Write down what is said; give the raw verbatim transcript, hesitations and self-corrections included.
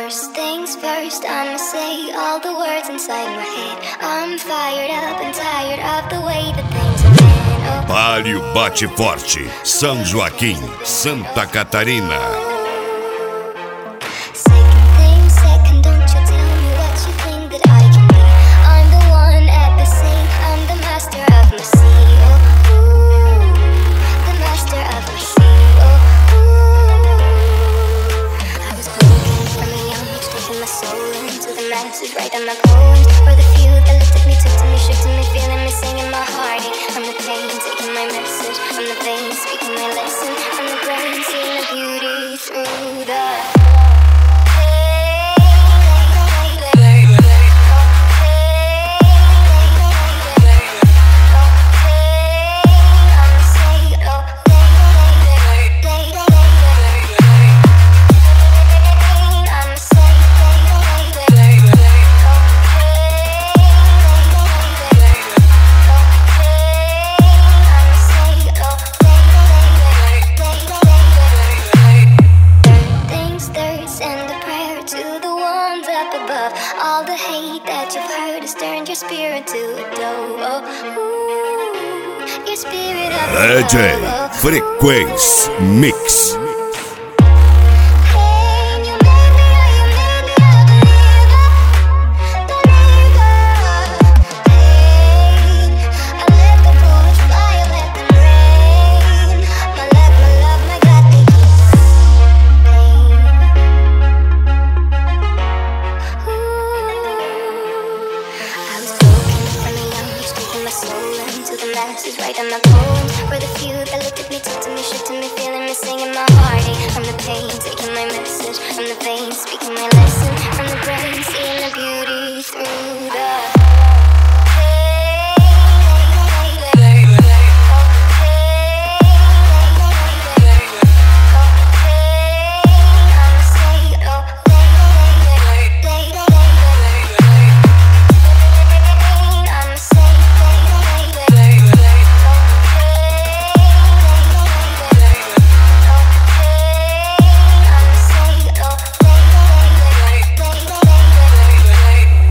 First things first, I'ma say all the words inside my head. I'm fired up and tired of the way that things have been. Oh. Palio Bate Forte, São Joaquim, Santa Catarina. Second thing, second, don't you tell me what you think that I can be. I'm the one at the scene, I'm the master of my sea. Oh, ooh, the master of my sea. Oh, ooh. I was broken from a young age, taking my soul into the masses, writing my poems for the few that looked at me, took to me, shook to me, feeling me, singing my heartache. From the pain, taking my message, from the vein, speaking my lesson, from the brain, seeing the beauty through the all the hate that you've heard has turned your spirit to a dove. Oh, ooh, your spirit of D J Frequência Mix. Writing my poems for the few that looked at me, took to me, shook to me, feeling me, singing my heartache. From the pain, taking my message, from the vein, speaking my lesson.